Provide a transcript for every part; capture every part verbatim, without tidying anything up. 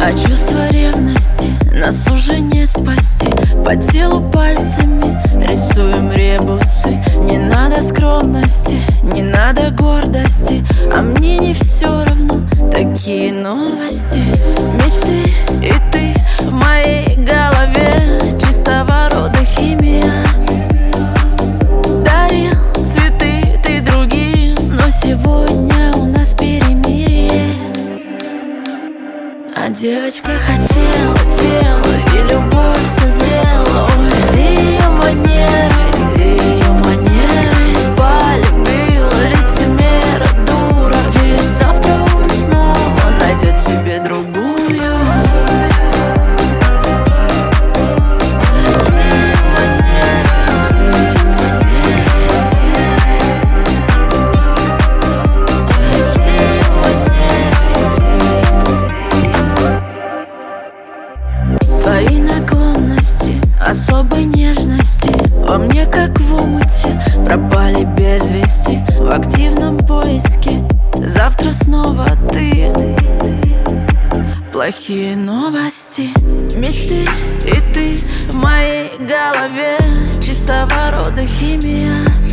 А чувство ревности нас уже не спасти. По телу пальцами рисуем ребусы. Не надо скромности, не надо гордости, а мне не все равно такие новости. Мечты и ты в моей голове, чистого рода химия. Дарил цветы ты другим, но сегодня у нас перемирие. А девочка хотела тело, и любовь созрела. Ой, где ее манеры, где ее манеры? Полюбила лицемера, дура. Ведь завтра он снова найдет себе другую. Твои наклонности, особой нежности во мне как в омуте пропали без вести. В активном поиске завтра снова ты. Плохие новости, мечты и ты в моей голове, чистого рода химия.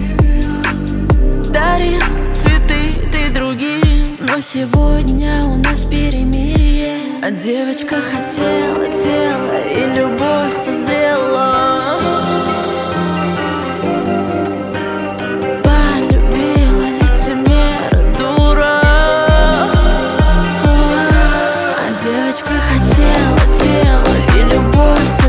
Дарил цветы ты другим, но сегодня у нас перемирие. А девочка хотела тело, и любовь созрела. Полюбила лицемера, дура. А девочка хотела тело, и любовь созрела.